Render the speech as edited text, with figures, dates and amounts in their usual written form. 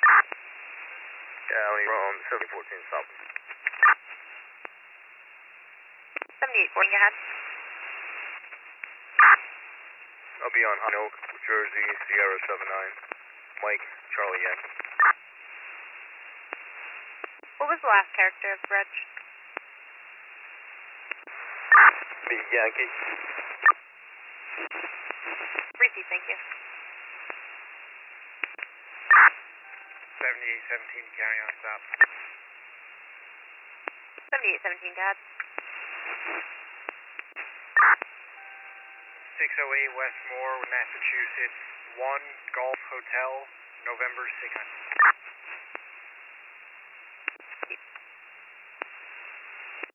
County from 7014 stop. 7840 ahead. I'll be on High Oak, Jersey, Sierra 79. Mike, Charlie Yankee. What was the last character of the bridge? B, Yankee. Receive, thank you. 7817, carry on stop. 7817, go ahead. 608 Westmore, Massachusetts, 1 Golf Hotel, November 6th.